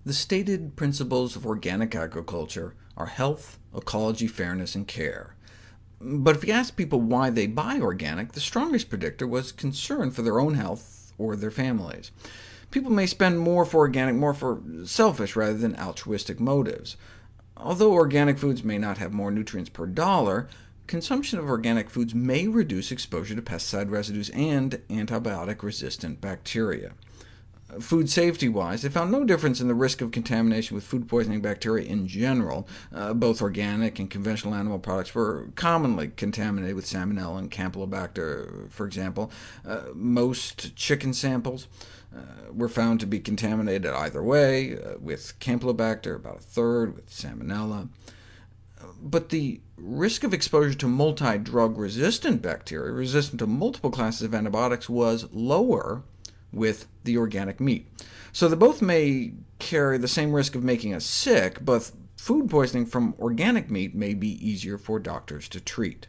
The stated principles of organic agriculture are health, ecology, fairness, and care. But if you ask people why they buy organic, the strongest predictor was concern for their own health or their families. People may spend more for organic more for selfish rather than altruistic motives. Although organic foods may not have more nutrients per dollar, consumption of organic foods may reduce exposure to pesticide residues and antibiotic-resistant bacteria. Food safety-wise, they found no difference in the risk of contamination with food poisoning bacteria in general. Both organic and conventional animal products were commonly contaminated with Salmonella and Campylobacter, for example. Most chicken samples were found to be contaminated either way, with Campylobacter about a third, with Salmonella. But the risk of exposure to multi-drug-resistant bacteria, resistant to multiple classes of antibiotics, was lower with the organic meat. So they both may carry the same risk of making us sick, but food poisoning from organic meat may be easier for doctors to treat.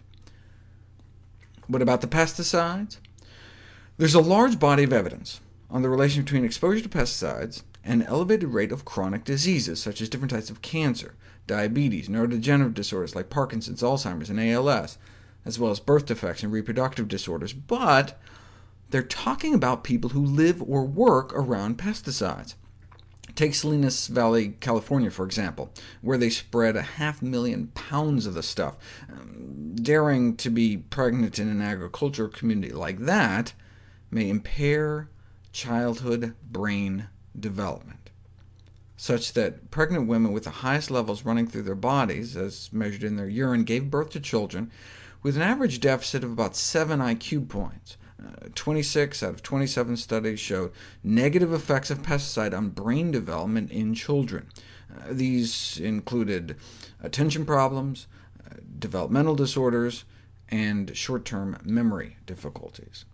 What about the pesticides? There's a large body of evidence on the relation between exposure to pesticides and an elevated rate of chronic diseases, such as different types of cancer, diabetes, neurodegenerative disorders like Parkinson's, Alzheimer's, and ALS, as well as birth defects and reproductive disorders. But they're talking about people who live or work around pesticides. Take Salinas Valley, California, for example, where they spread 500,000 pounds of the stuff. Daring to be pregnant in an agricultural community like that may impair childhood brain development, such that pregnant women with the highest levels running through their bodies, as measured in their urine, gave birth to children with an average deficit of about 7 IQ points. 26 out of 27 studies showed negative effects of pesticide on brain development in children. These included attention problems, developmental disorders, and short-term memory difficulties.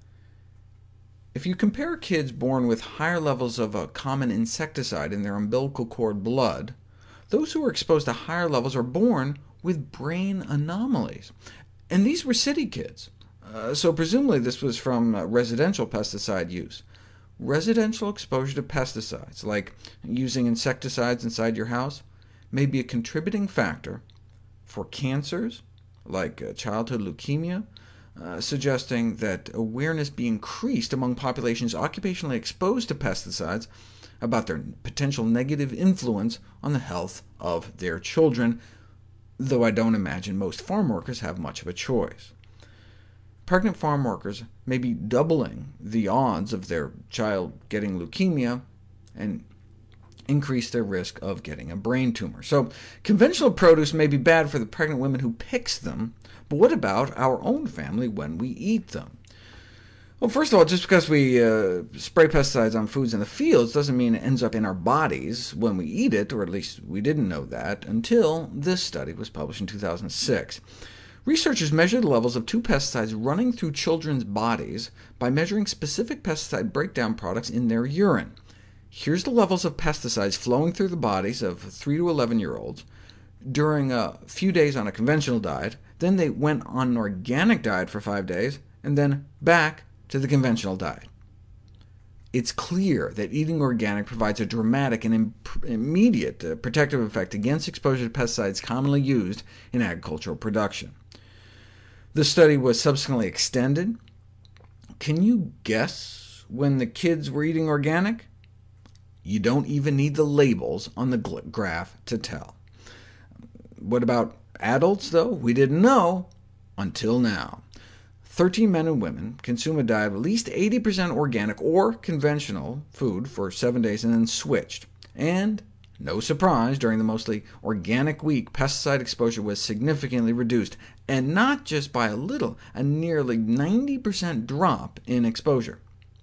If you compare kids born with higher levels of a common insecticide in their umbilical cord blood, those who are exposed to higher levels are born with brain anomalies. And these were city kids. So presumably this was from residential pesticide use. Residential exposure to pesticides, like using insecticides inside your house, may be a contributing factor for cancers, like childhood leukemia, suggesting that awareness be increased among populations occupationally exposed to pesticides about their potential negative influence on the health of their children, though I don't imagine most farm workers have much of a choice. Pregnant farm workers may be doubling the odds of their child getting leukemia, and increase their risk of getting a brain tumor. So conventional produce may be bad for the pregnant women who picks them, but what about our own family when we eat them? Well, first of all, just because we spray pesticides on foods in the fields doesn't mean it ends up in our bodies when we eat it, or at least we didn't know that until this study was published in 2006. Researchers measured the levels of 2 pesticides running through children's bodies by measuring specific pesticide breakdown products in their urine. Here's the levels of pesticides flowing through the bodies of 3 to 11-year-olds during a few days on a conventional diet, then they went on an organic diet for 5 days, and then back to the conventional diet. It's clear that eating organic provides a dramatic and immediate protective effect against exposure to pesticides commonly used in agricultural production. The study was subsequently extended. Can you guess when the kids were eating organic? You don't even need the labels on the graph to tell. What about adults, though? We didn't know until now. 13 men and women consume a diet of at least 80% organic or conventional food for 7 days, and then switched. And no surprise, during the mostly organic week, pesticide exposure was significantly reduced, and not just by a little, a nearly 90% drop in exposure.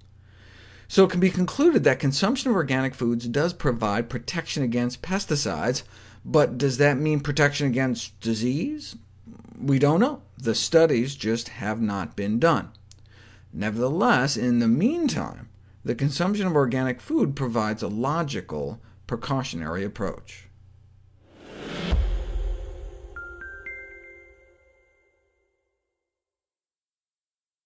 So it can be concluded that consumption of organic foods does provide protection against pesticides, but does that mean protection against disease? We don't know. The studies just have not been done. Nevertheless, in the meantime, the consumption of organic food provides a logical, precautionary approach.